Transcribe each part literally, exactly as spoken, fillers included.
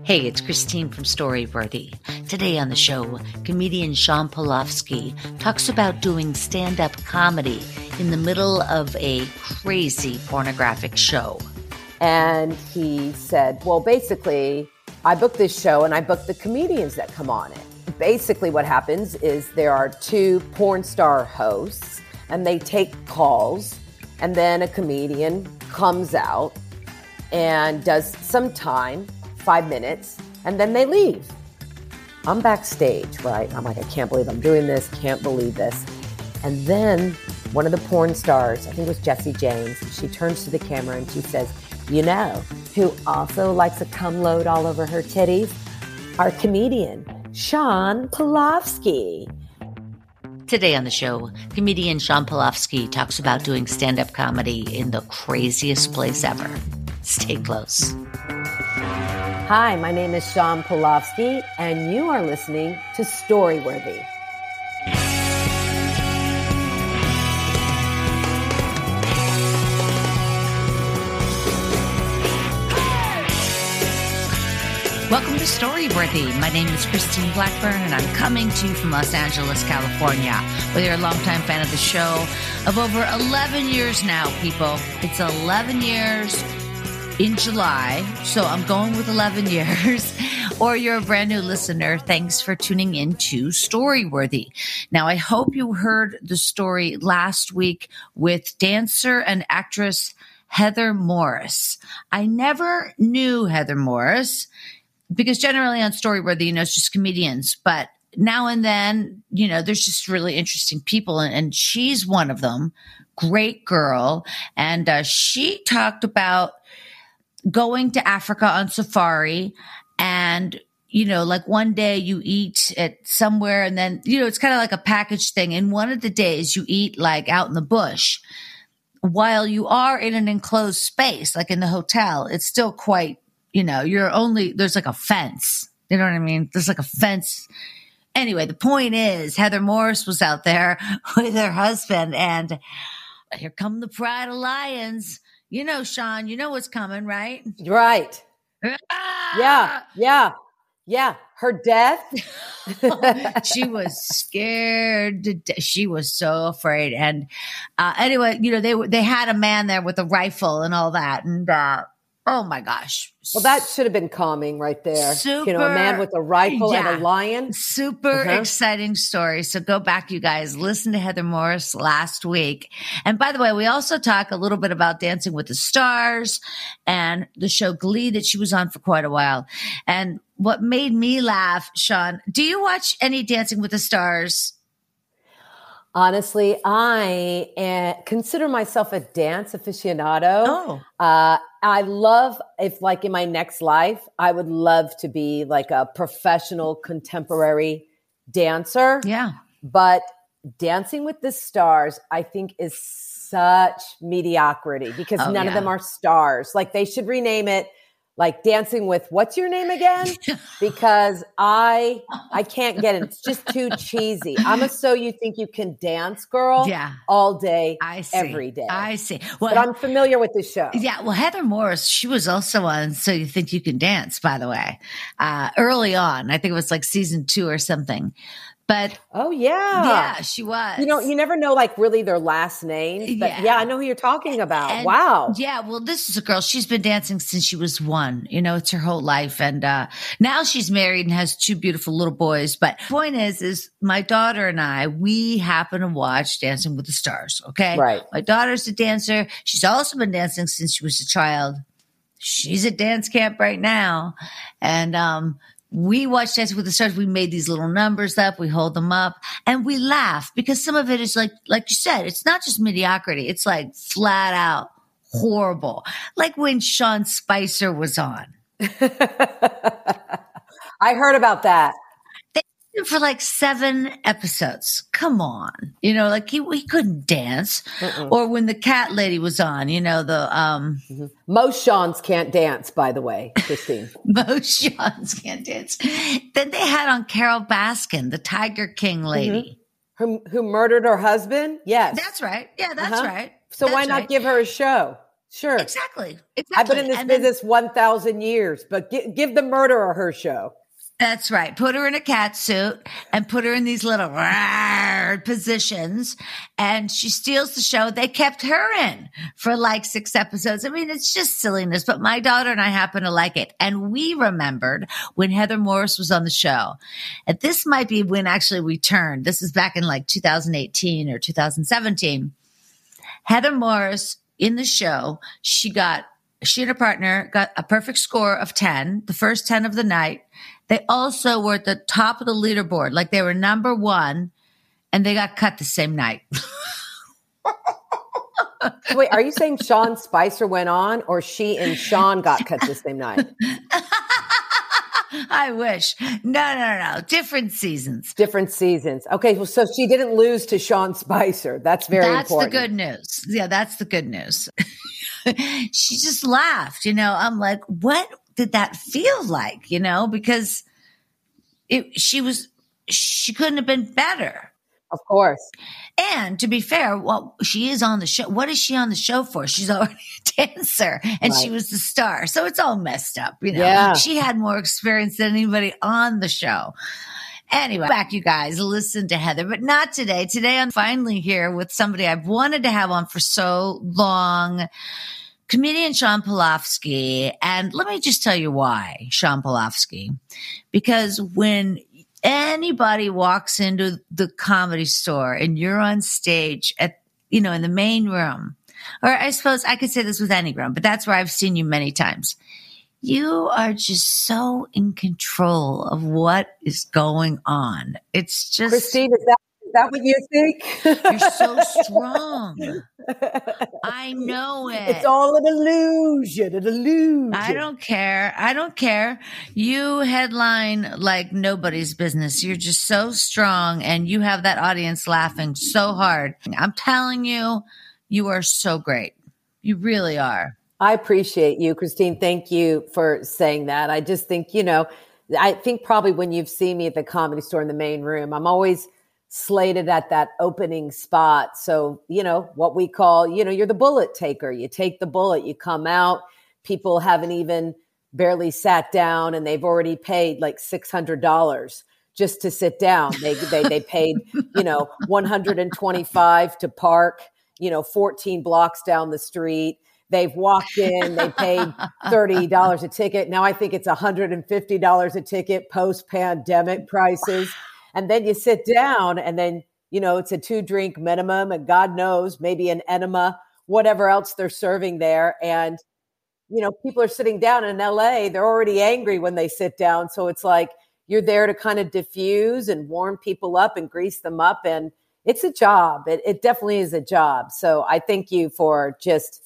Hey, it's Christine from Storyworthy. Today on the show, comedian Sean Polofsky talks about doing stand-up comedy in the middle of a crazy pornographic show. And he said, well, basically, I booked this show and I booked the comedians that come on it. Basically what happens is there are two porn star hosts and they take calls, and then a comedian comes out and does some time, five minutes, and then they leave. I'm backstage, right? I'm like, I can't believe I'm doing this, can't believe this. And then one of the porn stars, I think it was Jessie James, she turns to the camera and she says, you know who also likes a cum load all over her titties? Our comedian, Sean Polofsky. Today on the show, comedian Sean Polofsky talks about doing stand-up comedy in the craziest place ever. Stay close. Hi, my name is Sean Polofsky, and you are listening to Storyworthy. Welcome to Storyworthy. My name is Christine Blackburn, and I'm coming to you from Los Angeles, California. Whether you're a longtime fan of the show, of over eleven years now, people. It's eleven years in July, so I'm going with eleven years. Or you're a brand new listener, thanks for tuning in to Storyworthy. Now, I hope you heard the story last week with dancer and actress Heather Morris. I never knew Heather Morris, because generally on Storyworthy, you know, it's just comedians. But now and then, you know, there's just really interesting people. And, and she's one of them. Great girl. And uh, she talked about going to Africa on safari. And, you know, like one day you eat at somewhere and then, you know, it's kind of like a package thing. And one of the days you eat like out in the bush. While you are in an enclosed space, like in the hotel, it's still quite, you know, you're only, there's like a fence. You know what I mean? There's like a fence. Anyway, the point is Heather Morris was out there with her husband, and here come the pride of lions. You know, Sean, you know what's coming, right? Right. Ah! Yeah, yeah, yeah. Her death. She was scared. To de- she was so afraid. And uh, anyway, you know, they they had a man there with a rifle and all that. And uh, oh my gosh. Well, that should have been calming right there. Super, you know, a man with a rifle yeah, and a lion. Super uh-huh. exciting story. So go back, you guys. Listen to Heather Morris last week. And by the way, we also talk a little bit about Dancing with the Stars and the show Glee that she was on for quite a while. And what made me laugh, Sean, do you watch any Dancing with the Stars? Honestly, I uh, consider myself a dance aficionado. Oh. Uh, I love, if like in my next life, I would love to be like a professional contemporary dancer. Yeah. But Dancing with the Stars, I think, is such mediocrity because oh, none yeah. of them are stars. Like they should rename it like Dancing with, what's your name again? Because I I can't get it. It's just too cheesy. I'm a So You Think You Can Dance girl yeah. all day, I see. every day. I see. Well, but I'm familiar with the show. Yeah. Well, Heather Morris, she was also on So You Think You Can Dance, by the way, uh, early on. I think it was like season two or something. But oh yeah, yeah, she was. You know, you never know like really their last names, but yeah, yeah I know who you're talking about. And, wow. Yeah, well, this is a girl. She's been dancing since she was one. You know, it's her whole life, and uh, now she's married and has two beautiful little boys. But point is, is my daughter and I, we happen to watch Dancing with the Stars. Okay, right. My daughter's a dancer. She's also been dancing since she was a child. She's at dance camp right now, and um. We watch Dancing with the Stars. We made these little numbers up. We hold them up and we laugh because some of it is like, like you said, it's not just mediocrity. It's like flat out horrible. Like when Sean Spicer was on. I heard about that. They did it for like seven episodes. Come on. You know, like he, he couldn't dance. Mm-mm. Or when the cat lady was on, you know, the, um, mm-hmm. Most Seans can't dance, by the way, Christine. Most Seans can't dance. Then they had on Carol Baskin, the Tiger King lady. Mm-hmm. Who, who murdered her husband? Yes. That's right. Yeah, that's uh-huh. right. So that's why not right. give her a show? Sure. Exactly. Exactly. I've been in this and business then, one thousand years, but gi- give the murderer her show. That's right. Put her in a cat suit and put her in these little positions, and she steals the show. They kept her in for like six episodes. I mean, it's just silliness, but my daughter and I happen to like it. And we remembered when Heather Morris was on the show. And this might be when actually we turned. This is back in like two thousand eighteen or two thousand seventeen. Heather Morris in the show, she got, she and her partner got a perfect score of ten, the first ten of the night. They also were at the top of the leaderboard, like they were number one, and they got cut the same night. So wait, are you saying Sean Spicer went on, or she and Sean got cut the same night? I wish. No, no, no. Different seasons. Different seasons. Okay, well, so she didn't lose to Sean Spicer. That's very that's important. That's the good news. Yeah, that's the good news. She just laughed. You know, I'm like, what did that feel like? You know, because it, she was, she couldn't have been better. Of course. And to be fair, well, she is on the show. What is she on the show for? She's already a dancer and right. She was the star. So it's all messed up. You know, yeah. She had more experience than anybody on the show. Anyway, back you guys, listen to Heather, but not today. Today I'm finally here with somebody I've wanted to have on for so long, comedian Sean Polofsky. And let me just tell you why, Sean Polofsky. Because when anybody walks into the Comedy Store and you're on stage at, you know, in the main room, or I suppose I could say this with any room, but that's where I've seen you many times. You are just so in control of what is going on. It's just, Christine, is that, is that what you think? You're so strong. I know it. It's all an illusion, an illusion. I don't care. I don't care. You headline like nobody's business. You're just so strong and you have that audience laughing so hard. I'm telling you, you are so great. You really are. I appreciate you, Christine. Thank you for saying that. I just think, you know, I think probably when you've seen me at the Comedy Store in the main room, I'm always slated at that opening spot. So, you know, what we call, you know, you're the bullet taker. You take the bullet, you come out, people haven't even barely sat down and they've already paid like six hundred dollars just to sit down. They, they, they paid, you know, one hundred twenty-five to park, you know, fourteen blocks down the street. They've walked in, they paid thirty dollars a ticket. Now I think it's one hundred fifty dollars a ticket post-pandemic prices. And then you sit down and then, you know, it's a two drink minimum and God knows, maybe an enema, whatever else they're serving there. And, you know, people are sitting down in L A, they're already angry when they sit down. So it's like you're there to kind of diffuse and warm people up and grease them up. And it's a job. It, it definitely is a job. So I thank you for just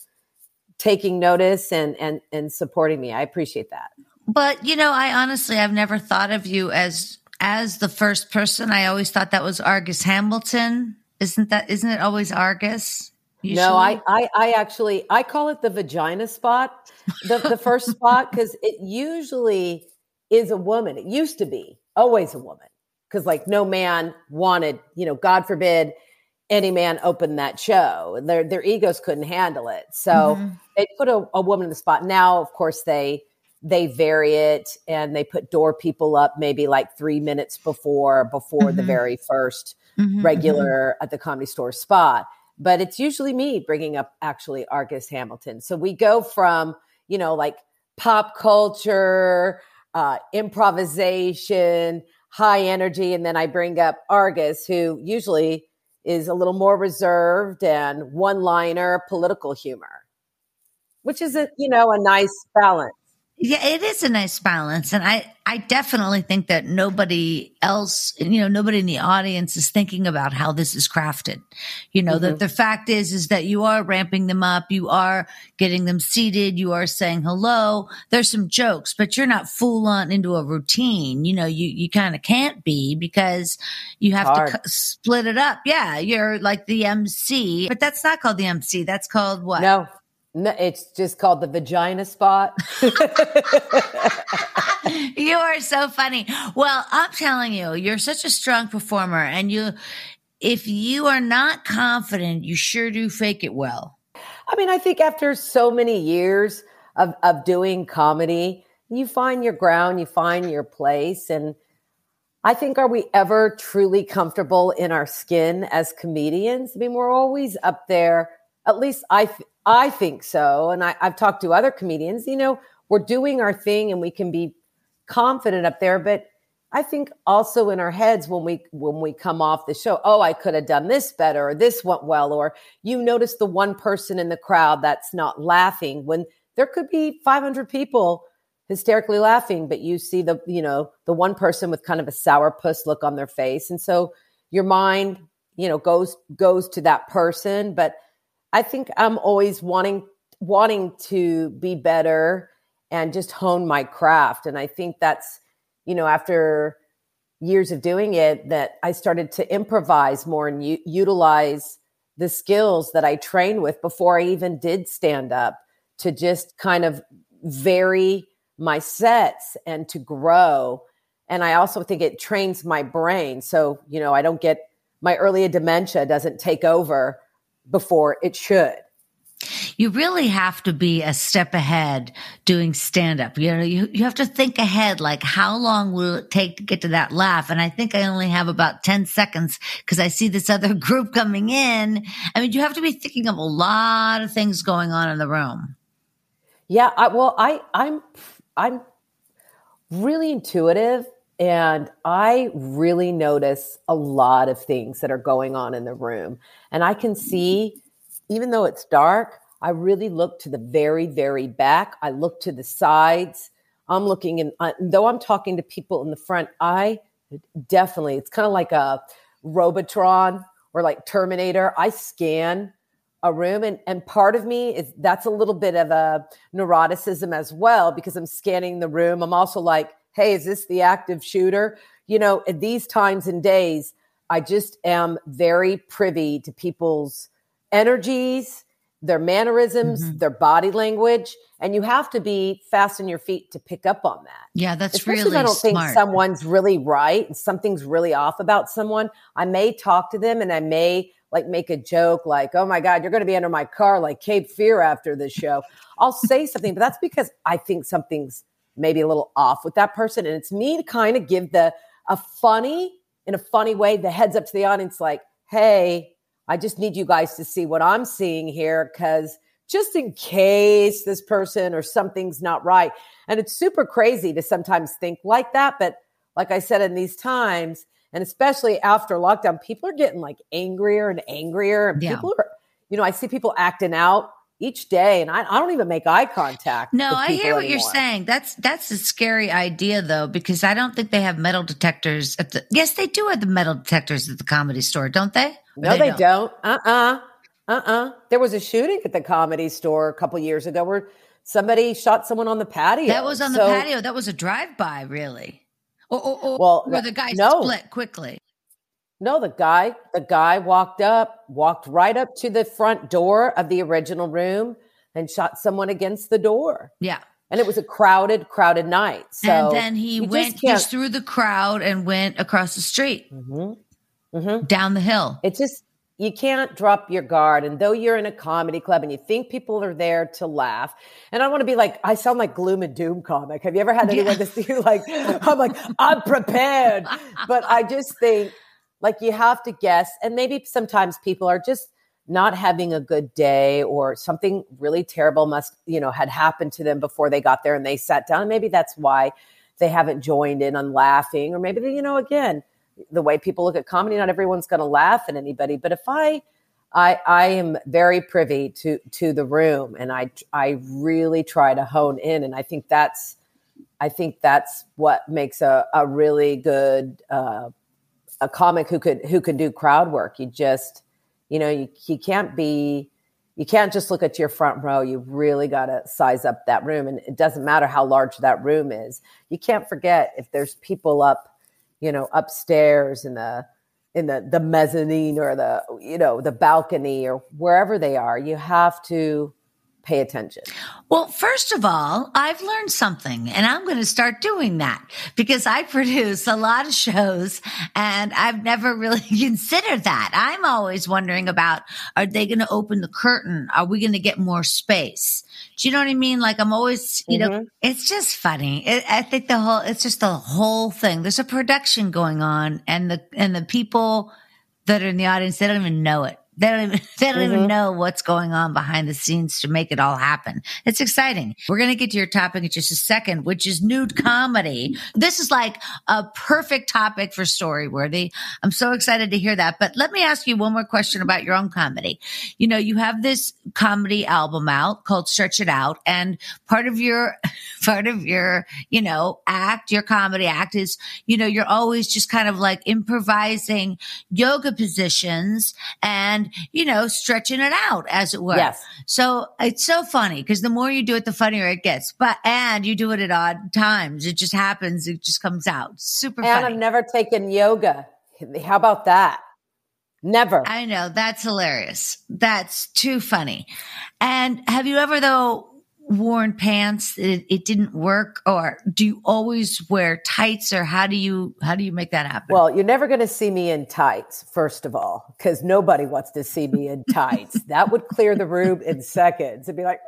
taking notice and, and, and supporting me. I appreciate that. But, you know, I honestly, I've never thought of you as, as the first person. I always thought that was Argus Hamilton. Isn't that, isn't it always Argus? Usually? No, I, I, I actually, I call it the vagina spot, the, the first spot, because it usually is a woman. It used to be always a woman because like no man wanted, you know, God forbid, any man opened that show. Their their egos couldn't handle it. So mm-hmm. they put a, a woman in the spot. Now, of course, they they vary it and they put door people up maybe like three minutes before, before mm-hmm. the very first mm-hmm, regular mm-hmm. at the Comedy Store spot. But it's usually me bringing up actually Argus Hamilton. So we go from, you know, like pop culture, uh, improvisation, high energy. And then I bring up Argus, who usually is a little more reserved and one-liner political humor, which is a, you know, a nice balance. Yeah, it is a nice balance. And I, I definitely think that nobody else, you know, nobody in the audience is thinking about how this is crafted. You know, mm-hmm. that the fact is, is that you are ramping them up. You are getting them seated. You are saying hello. There's some jokes, but you're not full on into a routine. You know, you, you kind of can't be because you have Hard. to c- split it up. Yeah. You're like the M C, but that's not called the M C. That's called what? No. No, it's just called the vagina spot. You are so funny. Well, I'm telling you, you're such a strong performer, and you, if you are not confident, you sure do fake it well. I mean, I think after so many years of, of doing comedy, you find your ground, you find your place. And I think, are we ever truly comfortable in our skin as comedians? I mean, we're always up there. At least I, th- I think so. And I, I've talked to other comedians, you know, we're doing our thing and we can be confident up there. But I think also in our heads when we when we come off the show, oh, I could have done this better, or this went well, or you notice the one person in the crowd that's not laughing when there could be five hundred people hysterically laughing, but you see the, you know, the one person with kind of a sourpuss look on their face. And so your mind, you know, goes goes to that person. But I think I'm always wanting wanting to be better and just hone my craft. And I think that's, you know, after years of doing it, that I started to improvise more and u- utilize the skills that I trained with before I even did stand up, to just kind of vary my sets and to grow. And I also think it trains my brain. So, you know, I don't get, my early dementia doesn't take over before it should. You really have to be a step ahead doing stand-up. You know, you, you have to think ahead, like how long will it take to get to that laugh? And I think I only have about ten seconds because I see this other group coming in. I mean, you have to be thinking of a lot of things going on in the room. Yeah, I, well, I, I'm, I'm really intuitive, and I really notice a lot of things that are going on in the room. And I can see, even though it's dark, I really look to the very, very back. I look to the sides. I'm looking in, uh, though I'm talking to people in the front, I definitely, it's kind of like a Robotron or like Terminator. I scan a room, and, and part of me is, that's a little bit of a neuroticism as well, because I'm scanning the room. I'm also like, hey, is this the active shooter? You know, at these times and days, I just am very privy to people's energies, their mannerisms, mm-hmm. their body language. And you have to be fast on your feet to pick up on that. Yeah, that's Especially really if I don't smart. think someone's really right and something's really off about someone. I may talk to them and I may like make a joke like, oh my God, you're going to be under my car like Cape Fear after this show. I'll say something, but that's because I think something's maybe a little off with that person. And it's me to kind of give the, a funny, in a funny way, the heads up to the audience, like, hey, I just need you guys to see what I'm seeing here, because just in case this person or something's not right. And it's super crazy to sometimes think like that. But like I said, in these times, and especially after lockdown, people are getting like angrier and angrier. And yeah. people are, you know, I see people acting out each day, and I, I don't even make eye contact. No, I hear what anymore. you're saying. That's that's a scary idea, though, because I don't think they have metal detectors at the. Yes, they do have the metal detectors at the Comedy Store, don't they? Or no, they, they don't. don't. Uh-uh. Uh-uh. There was a shooting at the Comedy Store a couple years ago where somebody shot someone on the patio. That was on so, the patio. That was a drive-by, really. Or, or, or, well, or the guy no. split quickly. No, the guy, the guy walked up, walked right up to the front door of the original room and shot someone against the door. Yeah. And it was a crowded, crowded night. So and then he went just, just through the crowd and went across the street, mm-hmm. Mm-hmm. down the hill. It's just, you can't drop your guard. And though you're in a comedy club and you think people are there to laugh, and I want to be like, I sound like gloom and doom comic. Have you ever had anyone yeah. to see you like, I'm like, I'm prepared. But I just think, like, you have to guess. And maybe sometimes people are just not having a good day, or something really terrible must, you know, had happened to them before they got there and they sat down. Maybe that's why they haven't joined in on laughing. Or maybe, they, you know, again, the way people look at comedy, not everyone's going to laugh at anybody. But if I, I, I am very privy to, to the room, and I, I really try to hone in. And I think that's, I think that's what makes a, a really good, uh, a comic who could, who can do crowd work. You just, you know, you, you can't be, you can't just look at your front row. You really got to size up that room. And it doesn't matter how large that room is. You can't forget if there's people up, you know, upstairs in the, in the, the mezzanine or the, you know, the balcony or wherever they are, you have to, pay attention. Well, first of all, I've learned something and I'm going to start doing that because I produce a lot of shows and I've never really considered that. I'm always wondering about, are they going to open the curtain? Are we going to get more space? Do you know what I mean? Like I'm always, you mm-hmm. know, it's just funny. It, I think the whole, it's just the whole thing. There's a production going on and the, and the people that are in the audience, they don't even know it. They don't even, they don't mm-hmm. even know what's going on behind the scenes to make it all happen. It's exciting. We're going to get to your topic in just a second, which is nude comedy. This is like a perfect topic for Storyworthy. I'm so excited to hear that. But let me ask you one more question about your own comedy. You know, you have this comedy album out called Stretch It Out. And part of your, part of your, you know, act, your comedy act is, you know, you're always just kind of like improvising yoga positions and you know, stretching it out, as it were. Yes. So it's so funny because the more you do it, the funnier it gets. But, and you do it at odd times. It just happens. It just comes out. Super and funny. And I've never taken yoga. How about that? Never. I know. That's hilarious. That's too funny. And have you ever, though, worn pants, it, it didn't work, or do you always wear tights, or how do you how do you make that happen? Well, you're never going to see me in tights, first of all, because nobody wants to see me in tights. That would clear the room in seconds. It'd be like,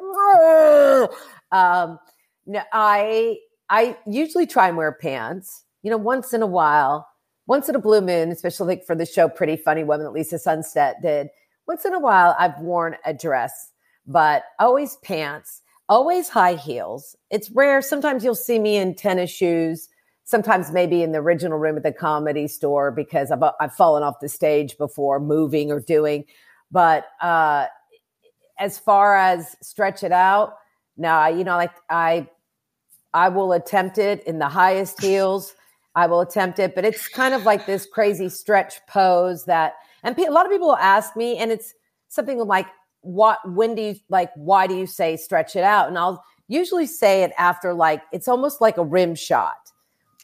um, no, I I usually try and wear pants. You know, once in a while, once in a blue moon, especially like for the show Pretty Funny Women that Lisa Sunstedt did. Once in a while, I've worn a dress, but always pants. Always high heels. It's rare. Sometimes you'll see me in tennis shoes. Sometimes maybe in the original room at the Comedy Store because I've I've fallen off the stage before moving or doing. But uh, as far as stretch it out, no, you know, like I I will attempt it in the highest heels. I will attempt it, but it's kind of like this crazy stretch pose that, and a lot of people ask me, and it's something like, what, when do you like, why do you say stretch it out? And I'll usually say it after, like, it's almost like a rim shot.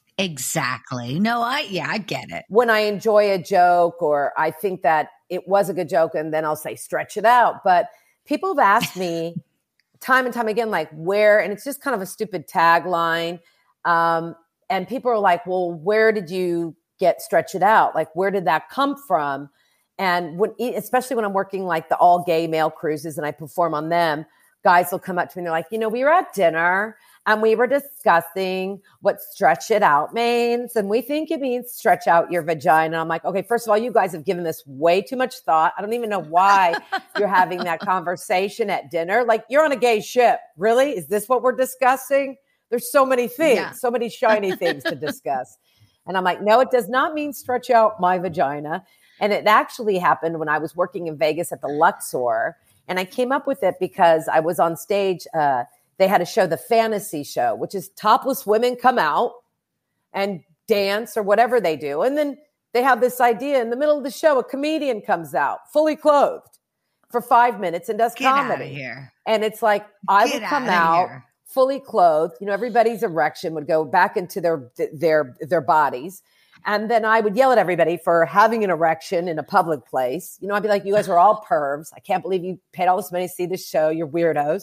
Exactly. No, I, yeah, I get it. When I enjoy a joke or I think that it was a good joke, and then I'll say stretch it out. But people have asked me time and time again, like where, and it's just kind of a stupid tagline. Um, and people are like, well, where did you get stretch it out? Like, where did that come from? And when, especially when I'm working like the all gay male cruises and I perform on them, guys will come up to me and they're like, you know, we were at dinner and we were discussing what stretch it out means. And we think it means stretch out your vagina. And I'm like, okay, first of all, you guys have given this way too much thought. I don't even know why you're having that conversation at dinner. Like, you're on a gay ship. Really? Is this what we're discussing? There's so many things, yeah. so many shiny things to discuss. And I'm like, no, it does not mean stretch out my vagina. And it actually happened when I was working in Vegas at the Luxor. And I came up with it because I was on stage. Uh, they had a show, the Fantasy Show, which is topless women come out and dance or whatever they do. And then they have this idea in the middle of the show, a comedian comes out fully clothed for five minutes and does Get comedy. Out of here. And it's like, I Get would come out, out fully clothed. You know, everybody's erection would go back into their their their bodies. And then I would yell at everybody for having an erection in a public place. You know, I'd be like, you guys are all pervs. I can't believe you paid all this money to see this show. You're weirdos.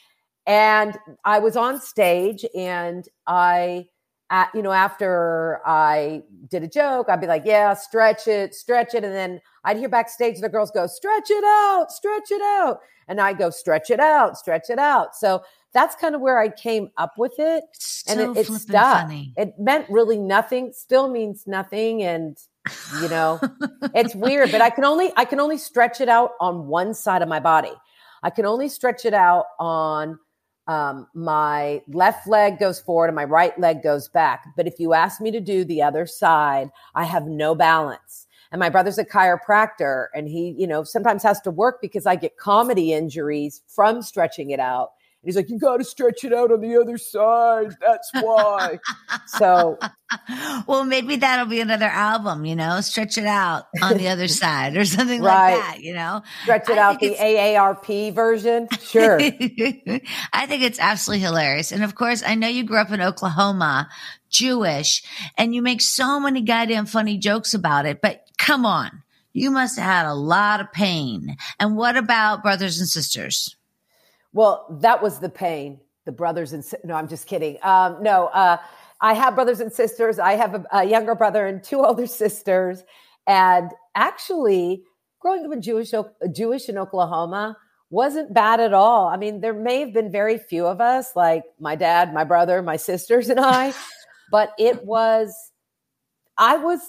And I was on stage and I, uh, you know, after I did a joke, I'd be like, yeah, stretch it, stretch it. And then I'd hear backstage the girls go, stretch it out, stretch it out. And I go, stretch it out, stretch it out. So that's kind of where I came up with it. So and it, it stuck. Funny. It meant really nothing, still means nothing. And, you know, it's weird, but I can only, I can only stretch it out on one side of my body. I can only stretch it out on um, my left leg goes forward and my right leg goes back. But if you ask me to do the other side, I have no balance. And my brother's a chiropractor and he, you know, sometimes has to work because I get comedy injuries from stretching it out. And he's like, you got to stretch it out on the other side. That's why. So, well, maybe that'll be another album, you know, stretch it out on the other side or something right. like that, you know, stretch it I out the A A R P version. Sure. I think it's absolutely hilarious. And of course, I know you grew up in Oklahoma, Jewish, and you make so many goddamn funny jokes about it, but come on, you must have had a lot of pain. And what about brothers and sisters? Well, that was the pain. The brothers and no, I'm just kidding. Um, no, uh, I have brothers and sisters. I have a, a younger brother and two older sisters. And actually, growing up in Jewish, Jewish in Oklahoma wasn't bad at all. I mean, there may have been very few of us, like my dad, my brother, my sisters, and I, but it was, I was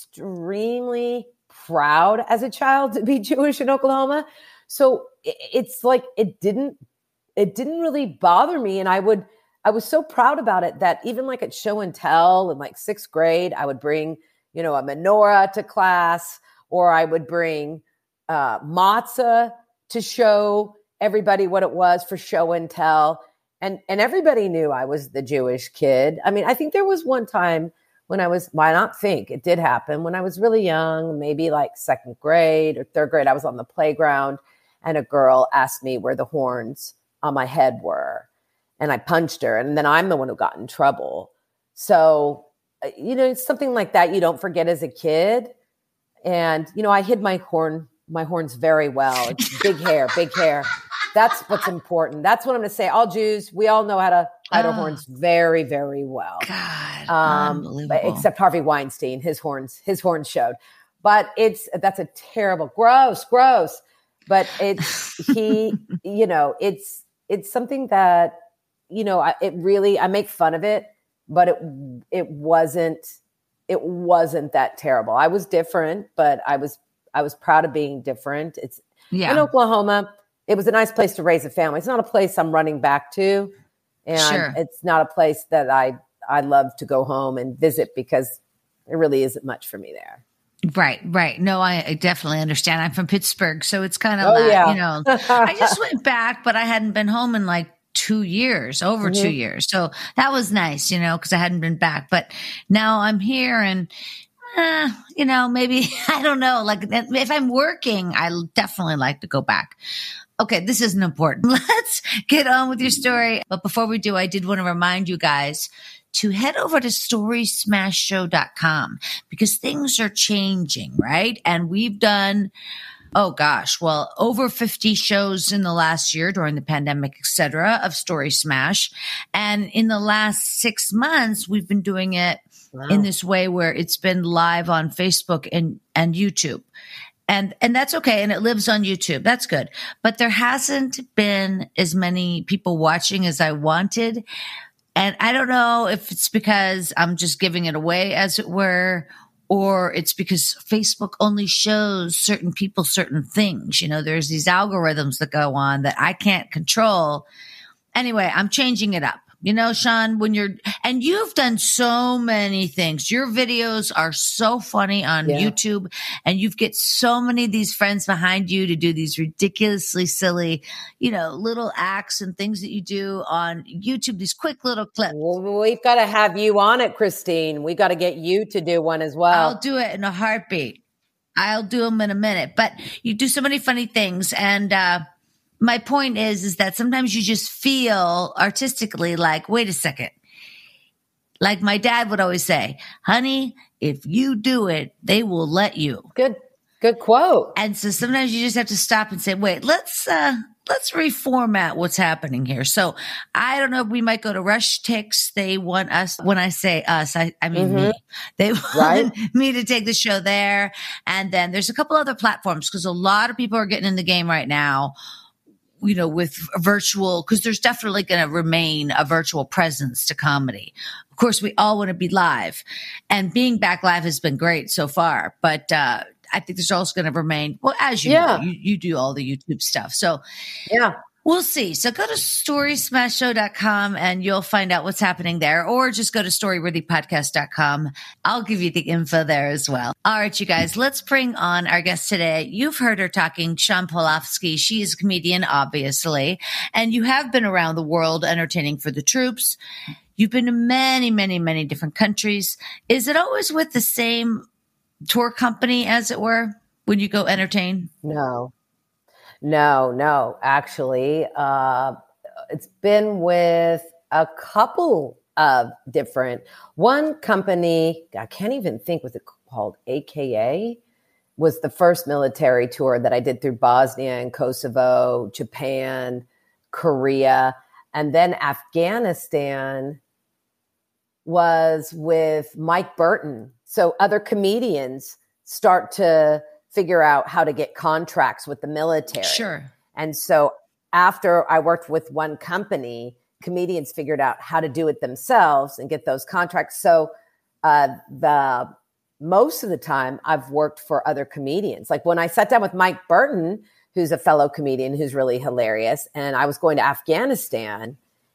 extremely proud as a child to be Jewish in Oklahoma. So it's like, it didn't, it didn't really bother me. And I would, I was so proud about it that even like at show and tell in like sixth grade, I would bring, you know, a menorah to class, or I would bring uh, matzah to show everybody what it was for show and tell. And, and everybody knew I was the Jewish kid. I mean, I think there was one time when I was, why not think it did happen when I was really young, maybe like second grade or third grade, I was on the playground and a girl asked me where the horns on my head were. And I punched her. And then I'm the one who got in trouble. So, you know, it's something like that you don't forget as a kid. And, you know, I hid my horn, my horns very well. It's big hair, big hair. That's what's important. That's what I'm going to say. All Jews, we all know how to hide oh. our horns very, very well. God, um, unbelievable. Except Harvey Weinstein, his horns, his horns showed. But it's, that's a terrible, gross, gross. But it's, he, you know, it's, it's something that, you know, I, it really, I make fun of it, but it, it wasn't, it wasn't that terrible. I was different, but I was, I was proud of being different. It's yeah. in Oklahoma. It was a nice place to raise a family. It's not a place I'm running back to. And sure. it's not a place that I, I love to go home and visit because there really isn't much for me there. Right, right. No, I, I definitely understand. I'm from Pittsburgh, so it's kind of oh, like, yeah. you know, I just went back, but I hadn't been home in like two years, over mm-hmm. two years. So that was nice, you know, because I hadn't been back. But now I'm here and, uh, you know, maybe, I don't know, like if I'm working, I definitely like to go back. Okay, this isn't important. Let's get on with your story. But before we do, I did want to remind you guys to head over to story smash show dot com because things are changing, right? And we've done, oh gosh, well, over fifty shows in the last year during the pandemic, et cetera, of Story Smash. And in the last six months, we've been doing it wow. in this way where it's been live on Facebook and, and YouTube. And, and that's okay. And it lives on YouTube. That's good. But there hasn't been as many people watching as I wanted. And I don't know if it's because I'm just giving it away, as it were, or it's because Facebook only shows certain people certain things. You know, there's these algorithms that go on that I can't control. Anyway, I'm changing it up. You know, Sean, when you're, and you've done so many things. Your videos are so funny on yeah. YouTube, and you get so many of these friends behind you to do these ridiculously silly, you know, little acts and things that you do on YouTube, these quick little clips. Well, we've got to have you on it, Christine. We got to get you to do one as well. I'll do it in a heartbeat. I'll do them in a minute, but you do so many funny things. And, uh, my point is, is that sometimes you just feel artistically like, wait a second. Like my dad would always say, honey, if you do it, they will let you. Good, good quote. And so sometimes you just have to stop and say, wait, let's, uh, let's reformat what's happening here. So I don't know, we might go to Rush Tix. They want us, when I say us, I, I mean mm-hmm. me. They want right? me to take the show there. And then there's a couple other platforms because a lot of people are getting in the game right now, you know, with virtual, because there's definitely going to remain a virtual presence to comedy. Of course, we all want to be live, and being back live has been great so far. But uh, I think there's also going to remain, well, as you yeah. know, you, you do all the YouTube stuff. So yeah, we'll see. So go to story smash show dot com and you'll find out what's happening there, or just go to storyworthy podcast dot com. I'll give you the info there as well. All right, you guys, let's bring on our guest today. You've heard her talking, Sean Polofsky. She is a comedian, obviously, and you have been around the world entertaining for the troops. You've been to many, many, many different countries. Is it always with the same tour company, as it were, when you go entertain? No. No, no, actually, uh, it's been with a couple of different, one company, I can't even think, was it called A K A? Was the first military tour that I did through Bosnia and Kosovo, Japan, Korea, and then Afghanistan was with Mike Burton. So other comedians start to figure out how to get contracts with the military. Sure. And so after I worked with one company, comedians figured out how to do it themselves and get those contracts. So uh, the most of the time I've worked for other comedians. Like when I sat down with Mike Burton, who's a fellow comedian who's really hilarious, and I was going to Afghanistan,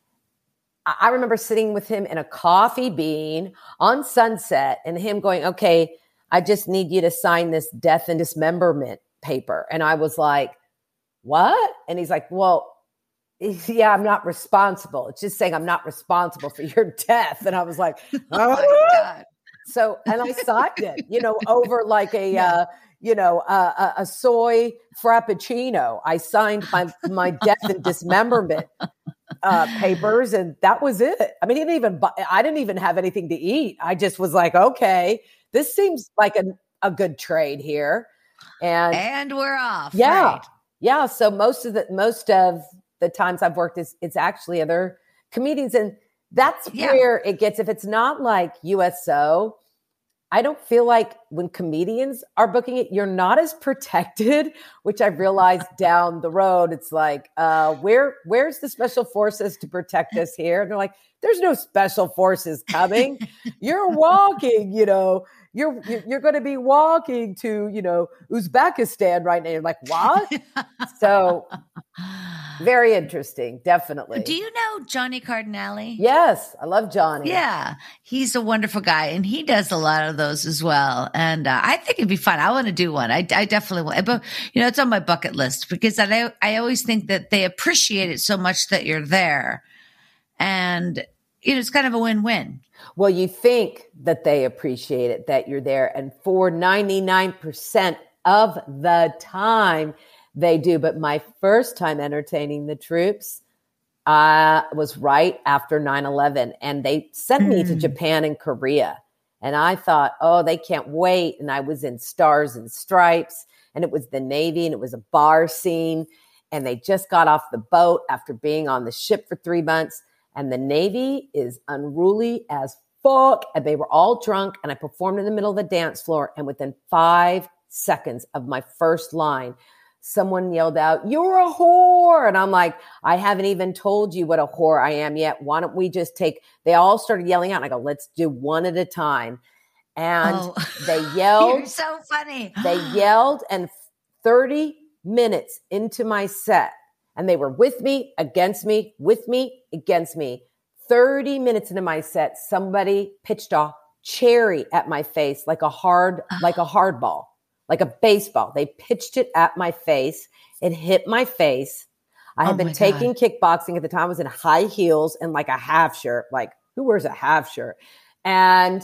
I remember sitting with him in a coffee bean on Sunset and him going, okay, I just need you to sign this death and dismemberment paper. And I was like, what? And he's like, well, yeah, I'm not responsible. It's just saying I'm not responsible for your death. And I was like, oh, oh my God. So, and I signed it, you know, over like a, yeah. uh, you know, uh, a, a soy frappuccino. I signed my, my death and dismemberment uh, papers, and that was it. I mean, he didn't even, I didn't even have anything to eat. I just was like, okay, this seems like a, a good trade here. And, and we're off. Yeah. Right. Yeah. So most of the, most of the times I've worked is it's actually other comedians. And that's yeah. where it gets, if it's not like U S O, I don't feel like when comedians are booking it, you're not as protected, which I realized down the road. It's like, uh, where, where's the special forces to protect us here? And they're like, there's no special forces coming. You're walking, you know, you're, you're going to be walking to, you know, Uzbekistan right now. You're like, what? So very interesting. Definitely. Do you know Johnny Cardinale? Yes. I love Johnny. Yeah. He's a wonderful guy, and he does a lot of those as well. And uh, I think it'd be fun. I want to do one. I, I definitely want, but you know, it's on my bucket list because I, I always think that they appreciate it so much that you're there. And you know, it's kind of a win-win. Well, you think that they appreciate it, that you're there. And for ninety-nine percent of the time, they do. But my first time entertaining the troops uh, was right after nine eleven. And they sent mm. me to Japan and Korea. And I thought, oh, they can't wait. And I was in Stars and Stripes. And it was the Navy. And it was a bar scene. And they just got off the boat after being on the ship for three months. And the Navy is unruly as fuck. And they were all drunk. And I performed in the middle of the dance floor. And within five seconds of my first line, someone yelled out, "You're a whore." And I'm like, I haven't even told you what a whore I am yet. Why don't we just take, they all started yelling out. And I go, let's do one at a time. And oh. they yelled. You're so funny. They yelled. And thirty minutes into my set, and they were with me, against me, with me, against me. thirty minutes into my set, somebody pitched a cherry at my face like a hard, like a hard ball, like a baseball. They pitched it at my face. It hit my face. I had oh been taking God. kickboxing at the time. I was in high heels and like a half shirt. Like, who wears a half shirt? And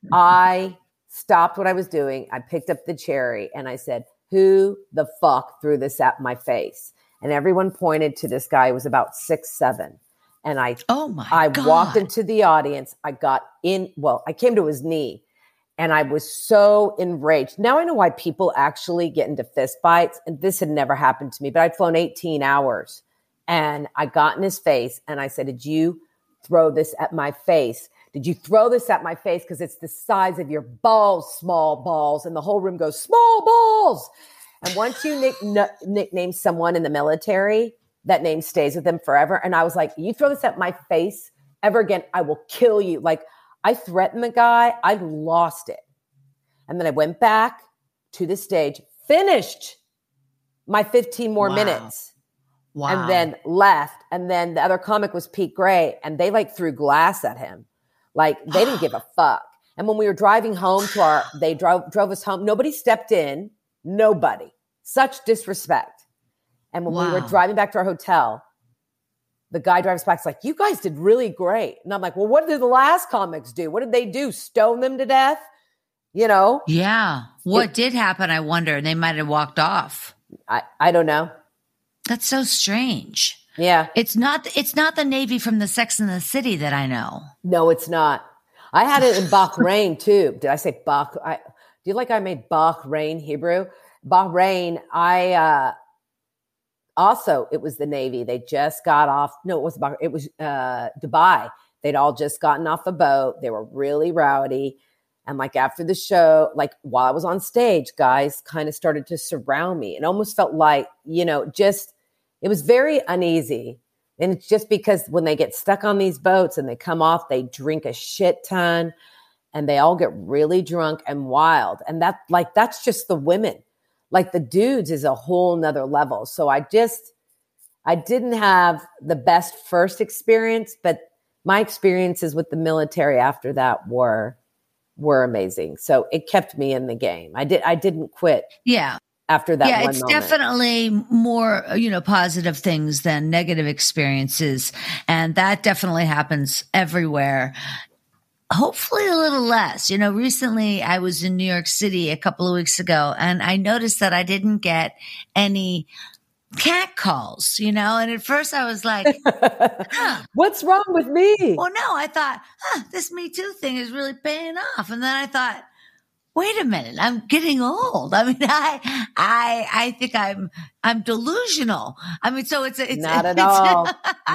I stopped what I was doing. I picked up the cherry and I said, who the fuck threw this at my face? And everyone pointed to this guy who was about six, seven. And I, oh my I God. walked into the audience. I got in, well, I came to his knee and I was so enraged. Now I know why people actually get into fist fights. And this had never happened to me, but I'd flown eighteen hours and I got in his face and I said, did you throw this at my face? Did you throw this at my face? Because it's the size of your balls, small balls. And the whole room goes, small balls. And once you nick, n- nickname someone in the military, that name stays with them forever. And I was like, you throw this at my face ever again, I will kill you. Like, I threatened the guy. I lost it. And then I went back to the stage, finished my fifteen more wow. minutes. Wow. And then left. And then the other comic was Pete Gray. And they like threw glass at him. Like, they didn't give a fuck. And when we were driving home to our, they drove, drove us home. Nobody stepped in. Nobody. Such disrespect. And when wow. we were driving back to our hotel, the guy drives back. It's like, you guys did really great. And I'm like, well, what did the last comics do? What did they do? Stone them to death? You know? Yeah. What it, did happen? I wonder. And they might have walked off. I, I don't know. That's so strange. Yeah. It's not, it's not the Navy from the Sex and the City that I know. No, it's not. I had it in Bahrain too. Did I say Bah? I, do you like I made Bahrain Hebrew? Bahrain, I, uh, also, it was the Navy. They just got off. No, it was about, it was uh, Dubai. They'd all just gotten off a boat. They were really rowdy. And like after the show, like while I was on stage, guys kind of started to surround me. It almost felt like, you know, just, it was very uneasy. And it's just because when they get stuck on these boats and they come off, they drink a shit ton and they all get really drunk and wild. And that, like, that's just the women. Like the dudes is a whole nother level. So I just, I didn't have the best first experience, but my experiences with the military after that were, were amazing. So it kept me in the game. I did, I didn't quit. Yeah. After that yeah, one it's moment. Definitely more, you know, positive things than negative experiences. And that definitely happens everywhere. Hopefully a little less. You know, recently I was in New York City a couple of weeks ago and I noticed that I didn't get any cat calls, you know, and at first I was like, huh. What's wrong with me? Well, no, I thought, huh, this Me Too thing is really paying off. And then I thought, wait a minute, I'm getting old. I mean, I, I, I think I'm, I'm delusional. I mean, so it's, it's not at it's, all.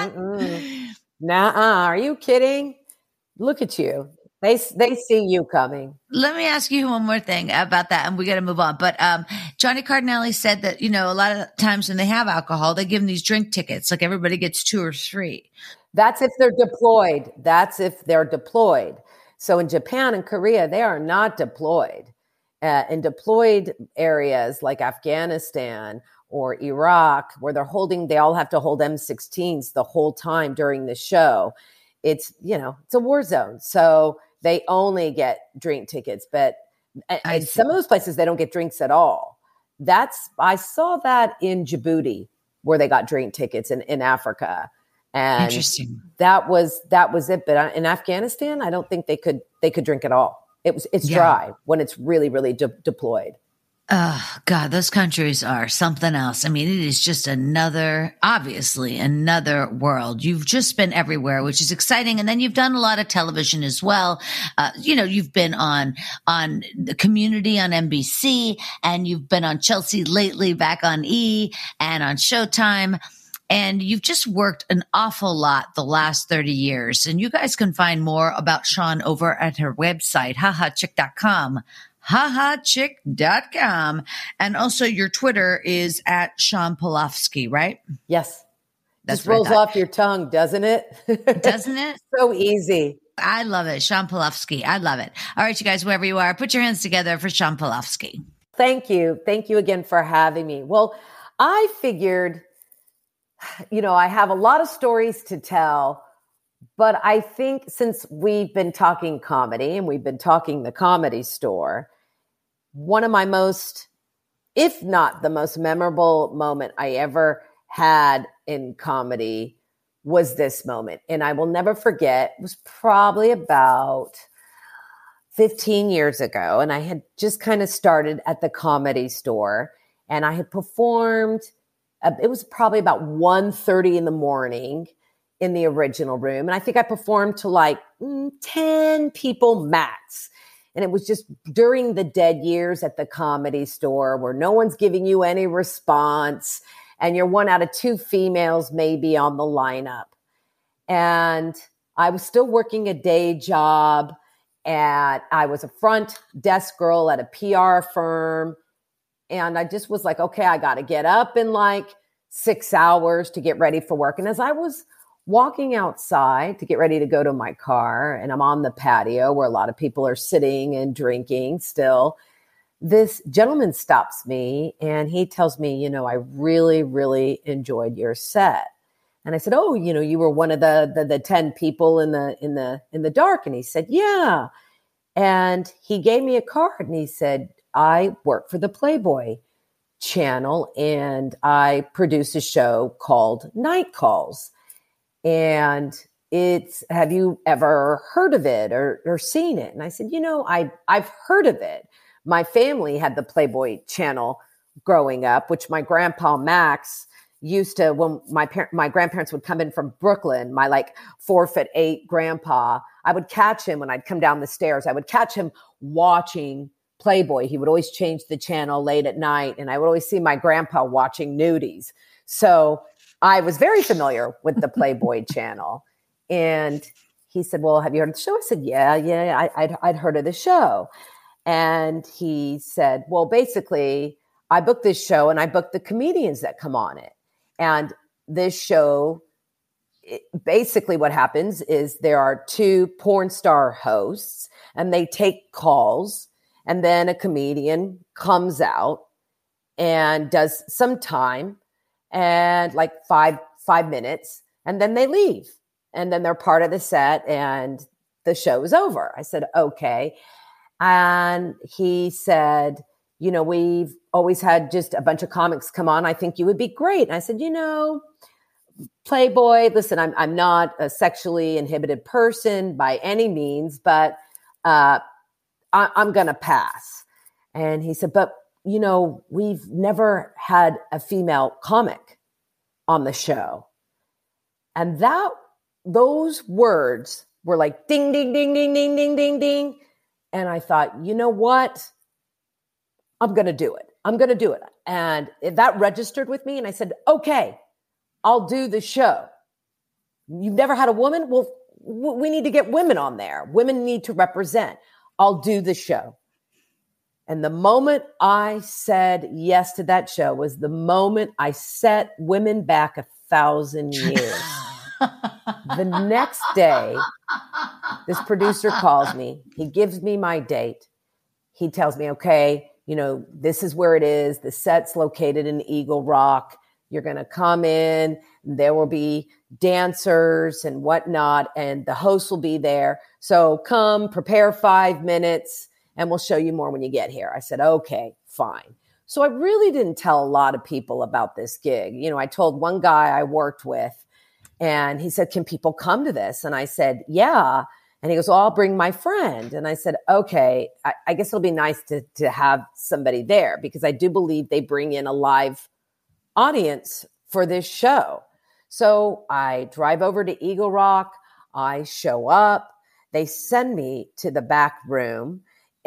Nuh-uh. Are you kidding? Look at you. They, they see you coming. Let me ask you one more thing about that and we got to move on. But, um, Johnny Cardinelli said that, you know, a lot of times when they have alcohol, they give them these drink tickets. Like everybody gets two or three. That's if they're deployed. That's if they're deployed. So in Japan and Korea, they are not deployed. Uh, in deployed areas like Afghanistan or Iraq, where they're holding, they all have to hold M sixteens the whole time during the show. It's, you know, it's a war zone. So they only get drink tickets. But in some of those places, they don't get drinks at all. That's, I saw that in Djibouti, where they got drink tickets in, in Africa. And interesting. That was that was it. But in Afghanistan, I don't think they could they could drink at all. It was it's yeah. dry when it's really really de- deployed. Oh God, those countries are something else. I mean, it is just another, obviously another world. You've just been everywhere, which is exciting. And then you've done a lot of television as well. Uh, you know, you've been on, on the Community on N B C and you've been on Chelsea Lately back on E and on Showtime. And you've just worked an awful lot the last thirty years. And you guys can find more about Sean over at her website, ha ha chick dot com. ha ha chick dot com. And also your Twitter is at Sean Polofsky, right? Yes. That's Just rolls off your tongue, doesn't it? Doesn't it? So easy. I love it. Sean Polofsky. I love it. All right, you guys, wherever you are, put your hands together for Sean Polofsky. Thank you. Thank you again for having me. Well, I figured, you know, I have a lot of stories to tell, but I think since we've been talking comedy and we've been talking the Comedy Store, one of my most, if not the most memorable moment I ever had in comedy was this moment. And I will never forget, it was probably about fifteen years ago. And I had just kind of started at the Comedy Store and I had performed. Uh, it was probably about one thirty in the morning in the original room. And I think I performed to like mm, ten people max. And it was just during the dead years at the Comedy Store where no one's giving you any response. And you're one out of two females maybe on the lineup. And I was still working a day job. And I was a front desk girl at a P R firm. And I just was like, okay, I got to get up in like six hours to get ready for work. And as I was walking outside to get ready to go to my car, and I'm on the patio where a lot of people are sitting and drinking still, this gentleman stops me and he tells me, you know, I really, really enjoyed your set. And I said, oh, you know, you were one of the, the, the ten people in the, in the, in the dark. And he said, yeah. And he gave me a card and he said, I work for the Playboy channel and I produce a show called Night Calls. And it's, have you ever heard of it or, or seen it? And I said, you know, I, I've heard of it. My family had the Playboy channel growing up, which my grandpa Max used to, when my parent, my grandparents would come in from Brooklyn, my like four foot eight grandpa, I would catch him when I'd come down the stairs. I would catch him watching Playboy. He would always change the channel late at night. And I would always see my grandpa watching nudies. So I was very familiar with the Playboy channel. And he said, well, have you heard of the show? I said, yeah, yeah, I, I'd, I'd heard of the show. And he said, well, basically, I booked this show and I booked the comedians that come on it. And this show, it, basically what happens is there are two porn star hosts and they take calls, and then a comedian comes out and does some time and like five, five minutes, and then they leave. And then they're part of the set and the show is over. I said, okay. And he said, you know, we've always had just a bunch of comics come on. I think you would be great. And I said, you know, Playboy, listen, I'm I'm not a sexually inhibited person by any means, but uh, I, I'm going to pass. And he said, but, you know, we've never had a female comic on the show. And that, those words were like ding, ding, ding, ding, ding, ding, ding, ding. And I thought, you know what? I'm going to do it. I'm going to do it. And that registered with me. And I said, okay, I'll do the show. You've never had a woman? Well, w- we need to get women on there. Women need to represent. I'll do the show. And the moment I said yes to that show was the moment I set women back a thousand years. The next day, this producer calls me. He gives me my date. He tells me, okay, you know, this is where it is. The set's located in Eagle Rock. You're going to come in. There will be dancers and whatnot, and the host will be there. So come, prepare five minutes, and we'll show you more when you get here. I said, okay, fine. So I really didn't tell a lot of people about this gig. You know, I told one guy I worked with, and he said, can people come to this? And I said, yeah. And he goes, well, I'll bring my friend. And I said, okay, I, I guess it'll be nice to, to have somebody there, because I do believe they bring in a live audience for this show. So I drive over to Eagle Rock. I show up. They send me to the back room,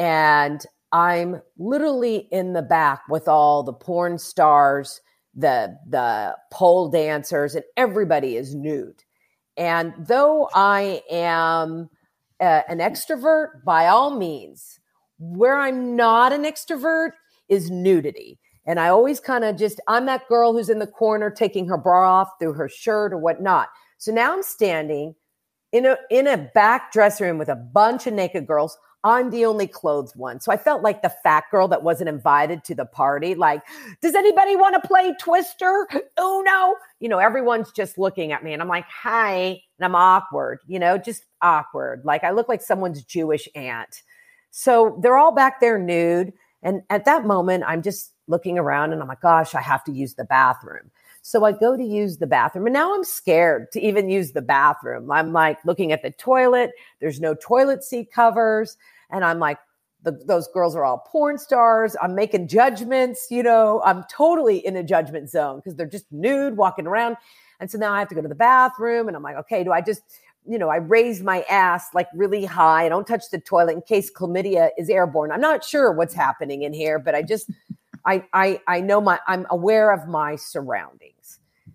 and I'm literally in the back with all the porn stars, the, the pole dancers, and everybody is nude. And though I am uh, an extrovert, by all means, where I'm not an extrovert is nudity. And I always kind of just, I'm that girl who's in the corner taking her bra off through her shirt or whatnot. So now I'm standing in a, in a back dressing room with a bunch of naked girls. I'm the only clothed one. So I felt like the fat girl that wasn't invited to the party. Like, does anybody want to play Twister? Oh, no. You know, everyone's just looking at me and I'm like, hi. And I'm awkward, you know, just awkward. Like I look like someone's Jewish aunt. So they're all back there nude. And at that moment, I'm just looking around and I'm like, gosh, I have to use the bathroom. So I go to use the bathroom, and now I'm scared to even use the bathroom. I'm like looking at the toilet. There's no toilet seat covers. And I'm like, the, those girls are all porn stars. I'm making judgments, you know, I'm totally in a judgment zone because they're just nude walking around. And so now I have to go to the bathroom, and I'm like, okay, do I just, you know, I raise my ass like really high. I don't touch the toilet in case chlamydia is airborne. I'm not sure what's happening in here, but I just, I, I, I know my, I'm aware of my surroundings.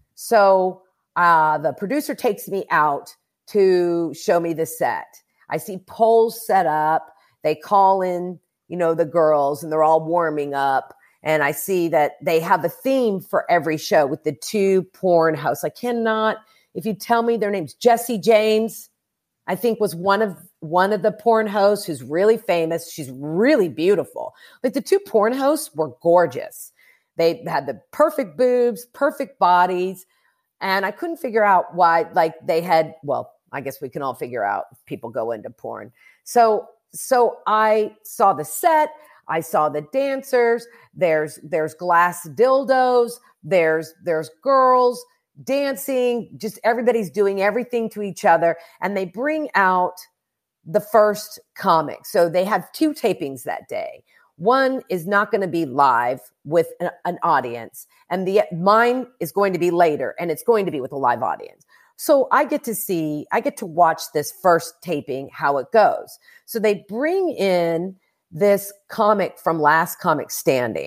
So uh, the producer takes me out to show me the set. I see poles set up. They call in, you know, the girls, and they're all warming up. And I see that they have a theme for every show with the two porn hosts. I cannot, if you tell me their names, Jessie James, I think was one of one of the porn hosts who's really famous. She's really beautiful. Like the two porn hosts were gorgeous. They had the perfect boobs, perfect bodies. And I couldn't figure out why, like they had, well, I guess we can all figure out if people go into porn. So, so I saw the set. I saw the dancers. There's, there's glass dildos. There's, there's girls dancing. Just everybody's doing everything to each other. And they bring out the first comic. So they have two tapings that day. One is not going to be live with an, an audience, and the mine is going to be later, and it's going to be with a live audience. So I get to see, I get to watch this first taping, how it goes. So they bring in this comic from Last Comic Standing.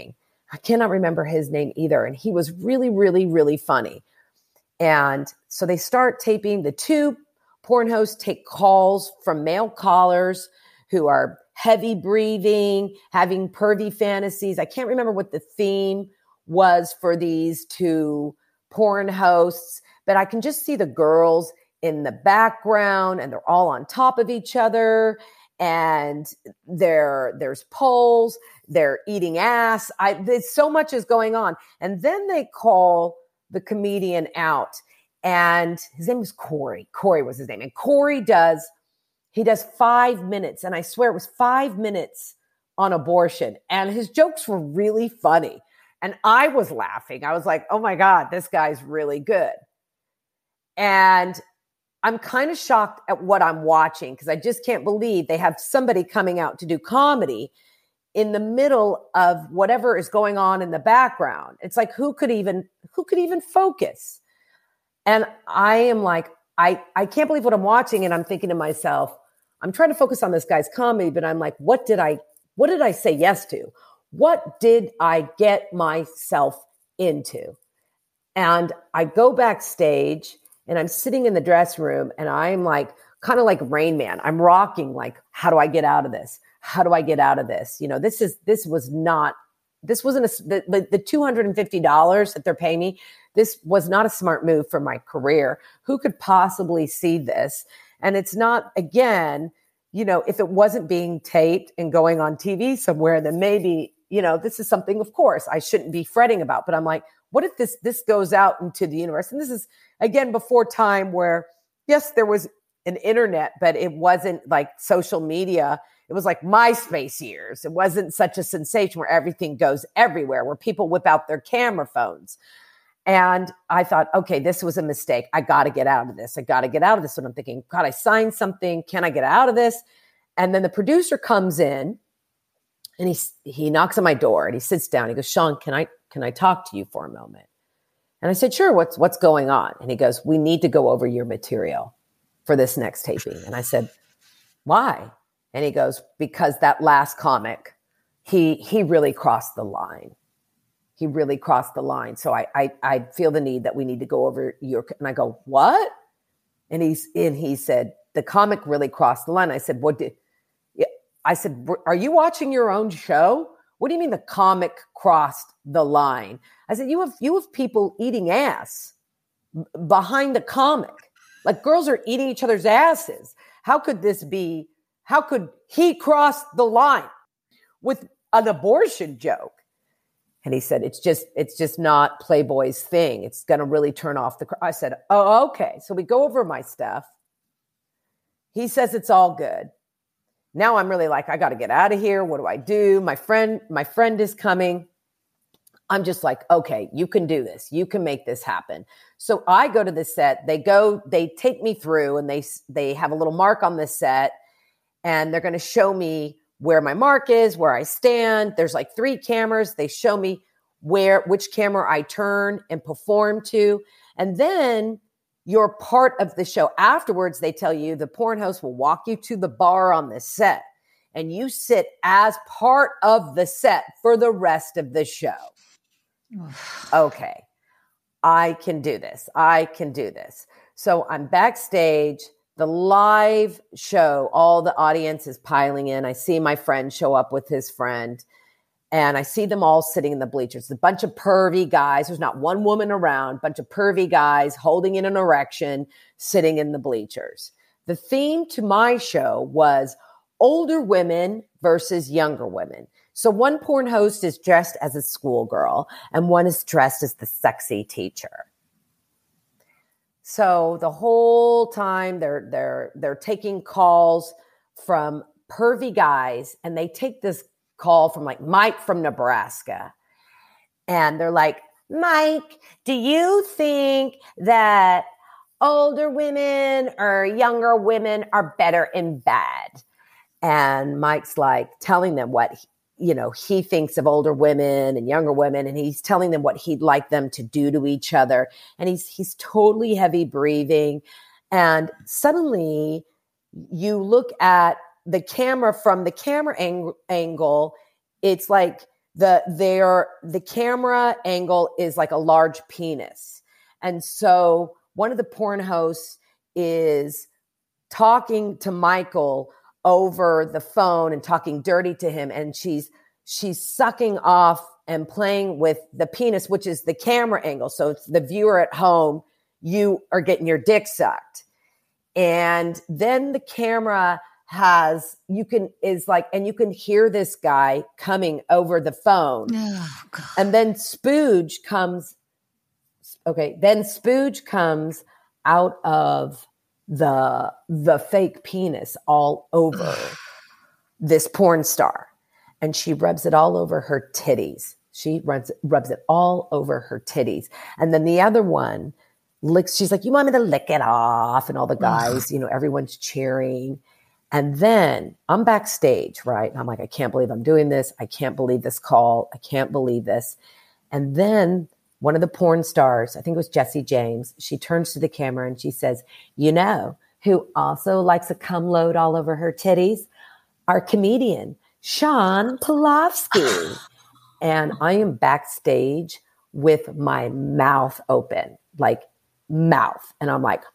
I cannot remember his name either. And he was really, really, really funny. And so they start taping. The two porn hosts take calls from male callers who are heavy breathing, having pervy fantasies. I can't remember what the theme was for these two porn hosts, but I can just see the girls in the background and they're all on top of each other. And there, there's poles, they're eating ass. I, there's so much is going on. And then they call the comedian out, and his name was Corey. Corey was his name. And Corey does, he does five minutes. And I swear it was five minutes on abortion. And his jokes were really funny. And I was laughing. I was like, oh my God, this guy's really good. And I'm kind of shocked at what I'm watching because I just can't believe they have somebody coming out to do comedy in the middle of whatever is going on in the background. It's like, who could even, who could even focus? And I am like, I, I can't believe what I'm watching. And I'm thinking to myself, I'm trying to focus on this guy's comedy, but I'm like, what did I, what did I say yes to? What did I get myself into? And I go backstage and I'm sitting in the dressing room and I'm like, kind of like Rain Man. I'm rocking like, how do I get out of this? How do I get out of this? You know, this is, this was not, this wasn't a, the, the, the two hundred fifty dollars that they're paying me. This was not a smart move for my career. Who could possibly see this? And it's not, again, you know, if it wasn't being taped and going on T V somewhere, then maybe, you know, this is something, of course, I shouldn't be fretting about. But I'm like, what if this, this goes out into the universe? And this is, again, before time where, yes, there was an internet, but it wasn't like social media. It was like MySpace years. It wasn't such a sensation where everything goes everywhere, where people whip out their camera phones. And I thought, okay, this was a mistake. I got to get out of this. I got to get out of this. And I'm thinking, God, I signed something. Can I get out of this? And then the producer comes in and he, he knocks on my door and he sits down. He goes, Sean, can I, can I talk to you for a moment? And I said, sure, what's, what's going on? And he goes, we need to go over your material for this next taping. And I said, why? And he goes, because that last comic, he, he really crossed the line. He really crossed the line. So I, I, I feel the need that we need to go over your, and I go, what? And he's, and he said, the comic really crossed the line. I said, what did, I said, are you watching your own show? What do you mean the comic crossed the line? I said, you have, you have people eating ass behind the comic. Like girls are eating each other's asses. How could this be? How could he cross the line with an abortion joke? And he said, it's just, it's just not Playboy's thing. It's going to really turn off the, cr-. I said, oh, okay. So we go over my stuff. He says, it's all good. Now I'm really like, I got to get out of here. What do I do? My friend, my friend is coming. I'm just like, okay, you can do this. You can make this happen. So I go to the set. They go, they take me through and they, they have a little mark on the set and they're going to show me where my mark is, where I stand. There's like three cameras. They show me where, which camera I turn and perform to. And then you're part of the show. Afterwards, they tell you the porn host will walk you to the bar on the set and you sit as part of the set for the rest of the show. Okay, I can do this. I can do this. So I'm backstage, the live show, all the audience is piling in. I see my friend show up with his friend and I see them all sitting in the bleachers. A bunch of pervy guys. There's not one woman around, a bunch of pervy guys holding in an erection, sitting in the bleachers. The theme to my show was older women versus younger women. So one porn host is dressed as a schoolgirl and one is dressed as the sexy teacher. So the whole time they're, they're, they're taking calls from pervy guys and they take this call from like Mike from Nebraska. And they're like, Mike, do you think that older women or younger women are better in bed? And Mike's like telling them what, you know, he thinks of older women and younger women, and he's telling them what he'd like them to do to each other. And he's, he's totally heavy breathing. And suddenly you look at the camera from the camera ang- angle. It's like the their the camera angle is like a large penis. And so one of the porn hosts is talking to Michael over the phone and talking dirty to him. And she's, she's sucking off and playing with the penis, which is the camera angle. So it's the viewer at home, you are getting your dick sucked. And then the camera has, you can, is like, and you can hear this guy coming over the phone. Oh, God. And then Spooge comes, okay, then Spooge comes out of the, the fake penis all over this porn star. And she rubs it all over her titties. She rubs, rubs it all over her titties. And then the other one licks, she's like, you want me to lick it off? And all the guys, you know, everyone's cheering. And then I'm backstage, right? And I'm like, I can't believe I'm doing this. I can't believe this call. I can't believe this. And then one of the porn stars, I think it was Jessie James, she turns to the camera and she says, you know who also likes a cum load all over her titties? Our comedian, Sean Pulaski. And I am backstage with my mouth open, like mouth. And I'm like,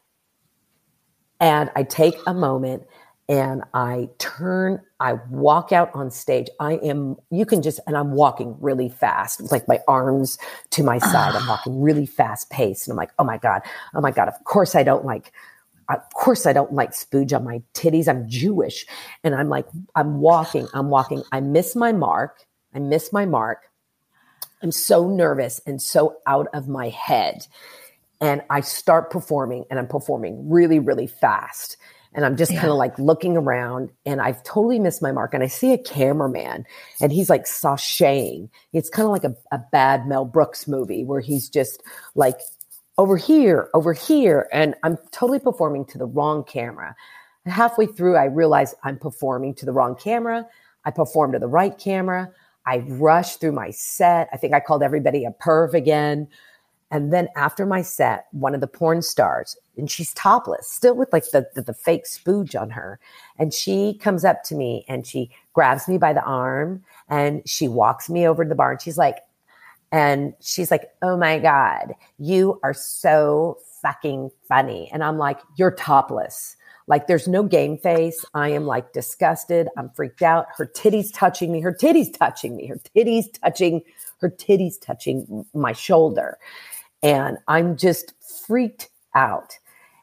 and I take a moment and I turn, I walk out on stage. I am, you can just, and I'm walking really fast. It's like my arms to my side. I'm walking really fast pace. And I'm like, oh my God, oh my God. Of course I don't like, of course I don't like spooge on my titties. I'm Jewish. And I'm like, I'm walking, I'm walking. I miss my mark. I miss my mark. I'm so nervous and so out of my head. And I start performing and I'm performing really, really fast. And I'm just yeah. kind of like looking around and I've totally missed my mark. And I see a cameraman and he's like sashaying. It's kind of like a, a bad Mel Brooks movie where he's just like over here, over here. And I'm totally performing to the wrong camera. And halfway through, I realize I'm performing to the wrong camera. I perform to the right camera. I rush through my set. I think I called everybody a perv again. And then after my set, one of the porn stars, and she's topless, still with like the, the, the fake spooge on her. And she comes up to me and she grabs me by the arm and she walks me over to the bar. And she's like, and she's like, oh my God, you are so fucking funny. And I'm like, you're topless. Like there's no game face. I am like disgusted. I'm freaked out. Her titties touching me. Her titties touching me. Her titties touching, her titties touching my shoulder. And I'm just freaked out.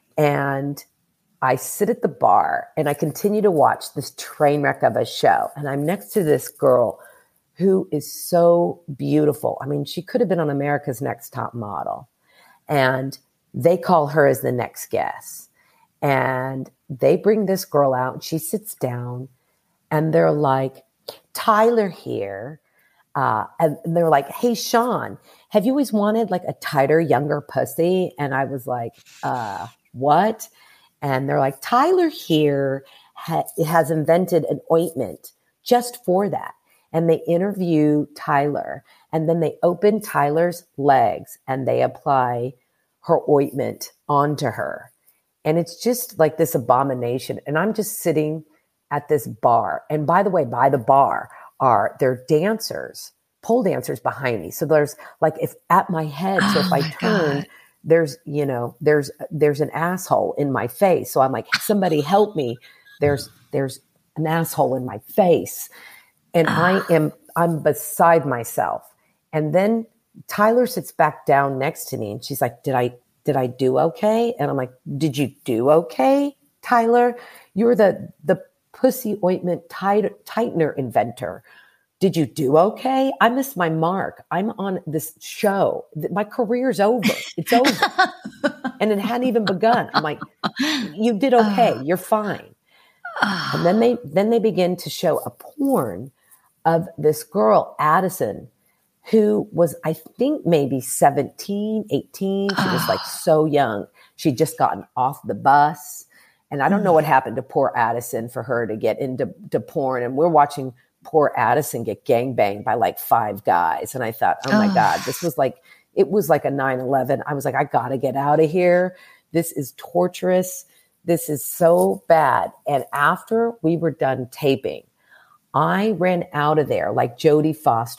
And I sit at the bar and I continue to watch this train wreck of a show. And I'm next to this girl who is so beautiful. I mean, she could have been on America's Next Top Model. And they call her as the next guest. And they bring this girl out and she sits down and they're like, Tyler here. Uh, and they're like, hey, Sean, have you always wanted like a tighter, younger pussy? And I was like, uh, what? And they're like, Tyler here ha- has invented an ointment just for that. And they interview Tyler and then they open Tyler's legs and they apply her ointment onto her. And it's just like this abomination. And I'm just sitting at this bar. And by the way, by the bar are their dancers, pole dancers behind me. So there's like, if at my head, so oh if I turn, God. there's, you know, there's, there's an asshole in my face. So I'm like, somebody help me. There's, there's an asshole in my face. And I am, I'm beside myself. And then Tyler sits back down next to me and she's like, did I, did I do okay? And I'm like, did you do okay, Tyler? You're the, the pussy ointment tit- tightener inventor. Did you do okay? I missed my mark. I'm on this show. My career's over. It's over. And it hadn't even begun. I'm like, you did okay. You're fine. And then they, then they begin to show a porn of this girl, Addison, who was, I think, maybe seventeen, eighteen. She was like so young. She'd just gotten off the bus. And I don't know what happened to poor Addison for her to get into to porn. And we're watching poor Addison get gangbanged by like five guys. And I thought, oh my God, this was like, it was like a nine eleven. I was like, I got to get out of here. This is torturous. This is so bad. And after we were done taping, I ran out of there like Jodie Foster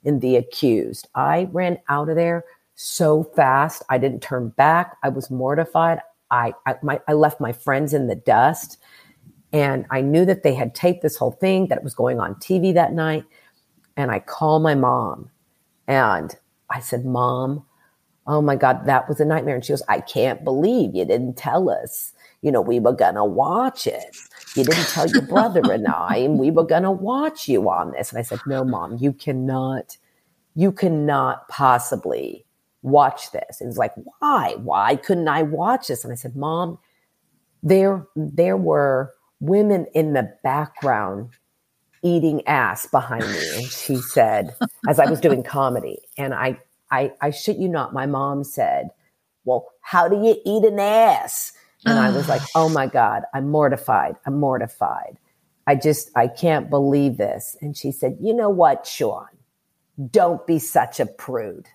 in The Accused. I ran out of there so fast. I didn't turn back. I was mortified. I, I, my, I left my friends in the dust, and I knew that they had taped this whole thing, that it was going on T V that night. And I called my mom and I said, Mom, oh my God, that was a nightmare. And she goes, I can't believe you didn't tell us, you know, we were going to watch it. You didn't tell your brother and I, and we were going to watch you on this. And I said, no, Mom, you cannot, you cannot possibly watch this. And it's like, why? Why couldn't I watch this? And I said, Mom, there, there were women in the background eating ass behind me. And she said, as I was doing comedy, and I, I, I shit you not, my mom said, well, how do you eat an ass? And I was like, oh my God, I'm mortified. I'm mortified. I just, I can't believe this. And she said, you know what, Sean, don't be such a prude.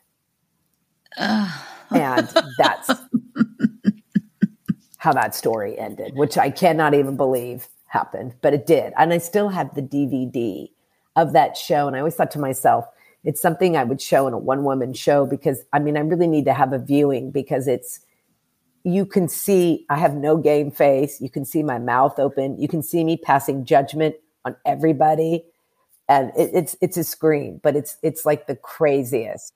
And that's how that story ended, which I cannot even believe happened, but it did. And I still have the D V D of that show. And I always thought to myself, it's something I would show in a one woman show, because I mean, I really need to have a viewing, because it's, you can see, I have no game face. You can see my mouth open. You can see me passing judgment on everybody. And it, it's, it's a scream, but it's, it's like the craziest.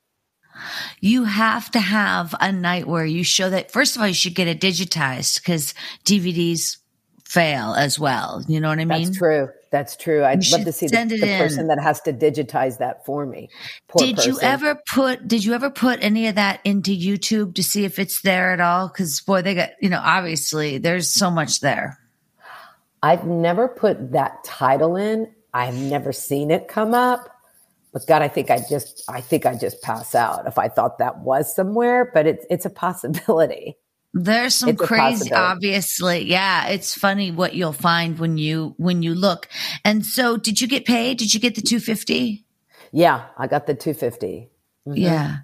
You have to have a night where you show that. First of all, you should get it digitized, because D V Ds fail as well. You know what I mean? That's true. That's true. I'd You love to see should the, send the it person in. that has to digitize that for me. Poor Did you person. ever put, did you ever put any of that into YouTube to see if it's there at all? Cause boy, they got, you know, obviously there's so much there. I've never put that title in. I've never seen it come up. But God, I think I just, I think I just pass out if I thought that was somewhere, but it's, it's a possibility. There's some It's a crazy, possibility. obviously. Yeah. It's funny what you'll find when you, when you look. And so did you get paid? Did you get the two hundred fifty? Yeah. I got the two hundred fifty. Mm-hmm. Yeah.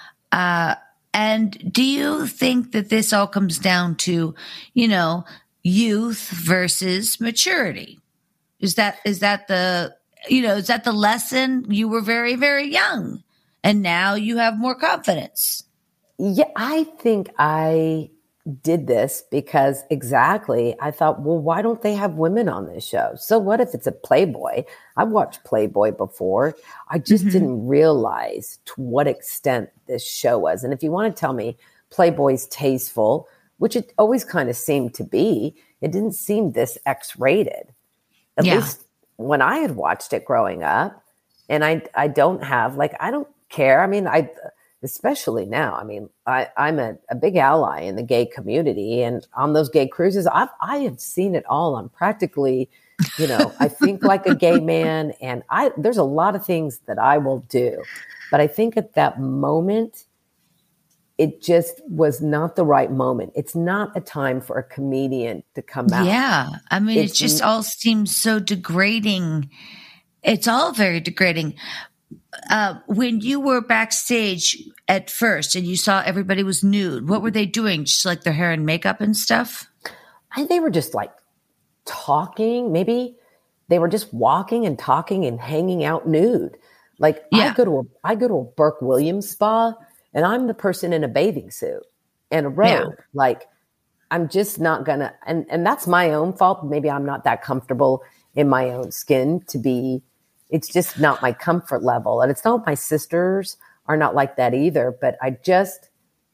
Uh, and do you think that this all comes down to, you know, youth versus maturity? Is that, is that the, you know, is that the lesson? You were very, very young and now you have more confidence. Yeah. I think I did this because exactly, I thought, well, why don't they have women on this show? So what if it's a Playboy? I've watched Playboy before. I just mm-hmm. didn't realize to what extent this show was. And if you want to tell me Playboy's tasteful, which it always kind of seemed to be, it didn't seem this X-rated. At yeah. least when I had watched it growing up. And I, I don't have, like, I don't care. I mean, I... especially now. I mean, I, I'm a, a big ally in the gay community, and on those gay cruises, I've, I have seen it all. I'm practically, you know, I think like a gay man, and I, there's a lot of things that I will do, but I think at that moment, it just was not the right moment. It's not a time for a comedian to come out. Yeah. I mean, It's, it just all seems so degrading. It's all very degrading. Uh, when you were backstage at first and you saw everybody was nude, what were they doing? Just like their hair and makeup and stuff? I, they were just like talking. Maybe they were just walking and talking and hanging out nude. Like yeah. I go to a, I go to a Burke Williams spa, and I'm the person in a bathing suit and a robe. Yeah. Like I'm just not gonna, and, and that's my own fault. Maybe I'm not that comfortable in my own skin to be. It's just not my comfort level. And it's not my sisters are not like that either. But I just,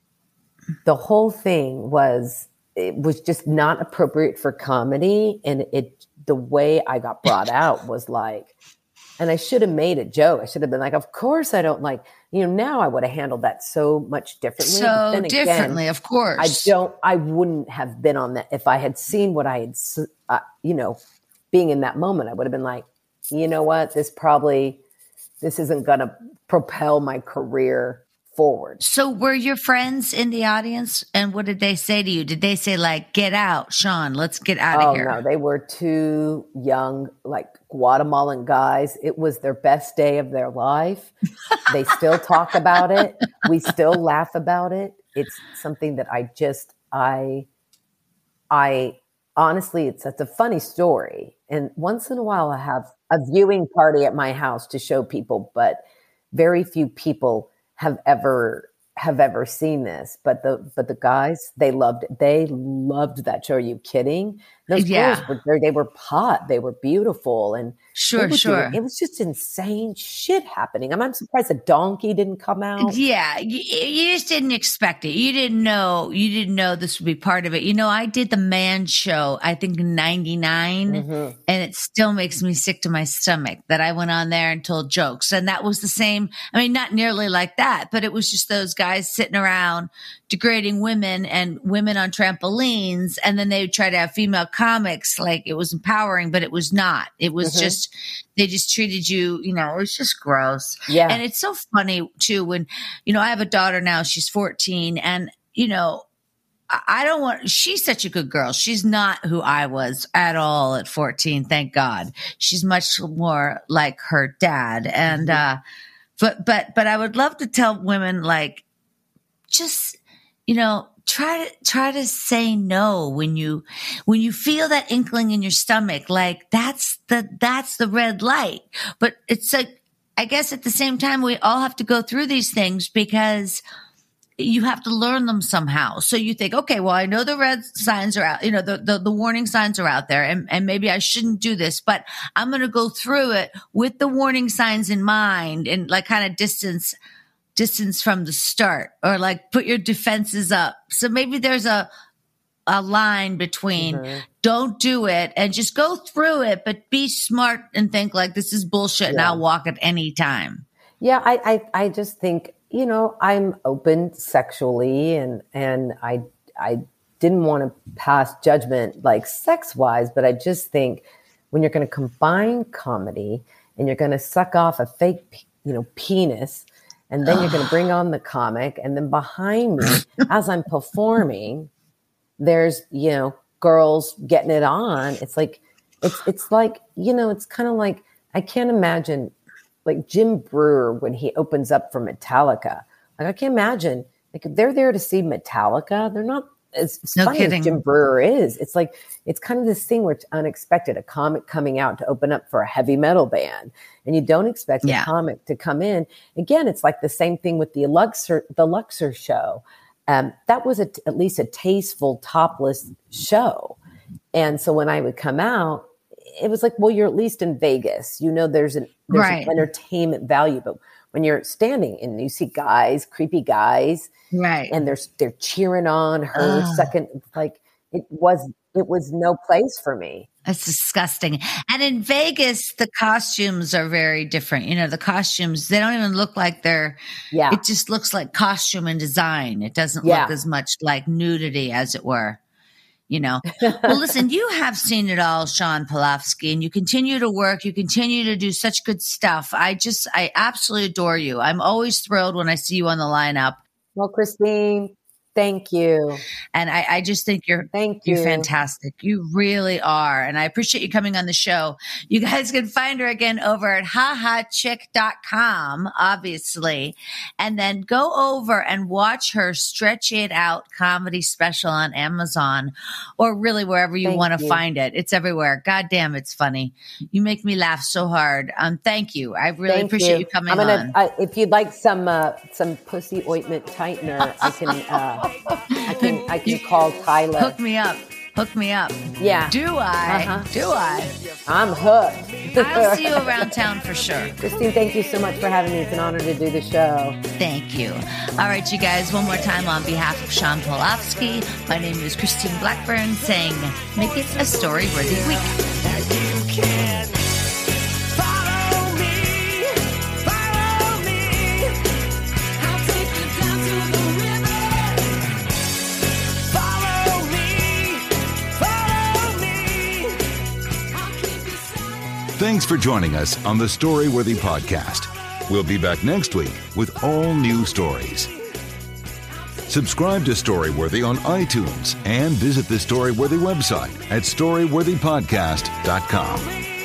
the whole thing was, it was just not appropriate for comedy. And it, the way I got brought out was like, and I should have made a joke. I should have been like, of course I don't like, you know, now I would have handled that so much differently. So then differently, again, of course. I don't, I wouldn't have been on that. If I had seen what I had, uh, you know, being in that moment, I would have been like, you know what, this probably, this isn't going to propel my career forward. So were your friends in the audience, and what did they say to you? Did they say like, get out, Sean, let's get out oh, of here? No, they were two young, like Guatemalan guys. It was their best day of their life. They still talk about it. We still laugh about it. It's something that I just, I, I, honestly, it's, it's a funny story. And once in a while I have a viewing party at my house to show people, but very few people have ever have ever seen this, but the but the guys, they loved it. They loved that show. Are you kidding? Those Yeah. girls were they were hot, they were beautiful, and Sure, they were sure. doing- it was just insane shit happening. I'm, I'm surprised a donkey didn't come out. Yeah, you, you just didn't expect it. You didn't know. You didn't know this would be part of it. You know, I did the Man Show, I think in ninety-nine, Mhm. and it still makes me sick to my stomach that I went on there and told jokes. And that was the same. I mean, not nearly like that, but it was just those guys sitting around degrading women and women on trampolines. And then they would try to have female comics like it was empowering, but it was not. It was Mhm. just, they just treated you, you know, it was just gross. Yeah. And it's so funny too when, you know, I have a daughter now, she's fourteen, and, you know, I I don't want, she's such a good girl. She's not who I was at all at fourteen. Thank God. She's much more like her dad. And, uh, but, but, but I would love to tell women like, just, you know, try to, try to say no when you, when you feel that inkling in your stomach, like that's the, that's the red light. But it's like, I guess at the same time, we all have to go through these things because you have to learn them somehow. So you think, okay, well, I know the red signs are out, you know, the, the, the warning signs are out there, and, and maybe I shouldn't do this, but I'm going to go through it with the warning signs in mind and like kind of distance, distance from the start, or like put your defenses up. So maybe there's a, a line between Mhm. don't do it and just go through it, but be smart and think like this is bullshit and Yeah. I'll walk at any time. Yeah, I, I, I just think, you know, I'm open sexually, and and I I didn't want to pass judgment like sex wise, but I just think when you're going to combine comedy and you're going to suck off a fake, you know, penis, and then you're going to bring on the comic, and then behind me as I'm performing, there's, you know, girls getting it on. It's like it's it's like, you know, it's kind of like, I can't imagine like Jim Brewer when he opens up for Metallica. Like I can't imagine, like if they're there to see Metallica, they're not as, as No funny kidding. as Jim Brewer is. It's like, it's kind of this thing where it's unexpected, a comic coming out to open up for a heavy metal band, and you don't expect Yeah. a comic to come in. Again, it's like the same thing with the Luxor, the Luxor show. Um, that was a, at least a tasteful topless show. And so when I would come out, it was like, well, you're at least in Vegas. You know, there's an there's Right. an entertainment value. But when you're standing and you see guys, creepy guys, Right. and they're they're cheering on her Ugh. second, like it was it was no place for me. That's disgusting. And in Vegas, the costumes are very different. You know, the costumes, they don't even look like they're, Yeah. it just looks like costume and design. It doesn't Yeah. look as much like nudity, as it were. You know, well, listen, you have seen it all, Sean Polofsky, and you continue to work. You continue to do such good stuff. I just, I absolutely adore you. I'm always thrilled when I see you on the lineup. Well, Christine, thank you. And I, I just think you're, Thank you. you're fantastic. You really are. And I appreciate you coming on the show. You guys can find her again over at ha ha chick dot com, obviously. And then go over and watch her Stretch It Out comedy special on Amazon, or really wherever you Thank want to you. find it. It's everywhere. God damn, it's funny. You make me laugh so hard. Um, thank you. I really Thank appreciate you, coming I'm gonna, on. I, if you'd like some uh, some pussy ointment tightener, I can uh, I can I can call Tyler. Hook me up. Hook me up. Yeah, Do I? Uh-huh. Do I? I'm hooked. I'll see you around town for sure. Christine, thank you so much for having me. It's an honor to do the show. Thank you. All right, you guys, one more time on behalf of Sean Polofsky, my name is Christine Blackburn, saying make it a story-worthy week. You can follow me, follow me. I'll take you down to the river. Follow me, follow me. I'll keep you silent. Thanks for joining us on the Storyworthy Podcast. We'll be back next week with all new stories. Subscribe to Storyworthy on iTunes and visit the Storyworthy website at storyworthy podcast dot com.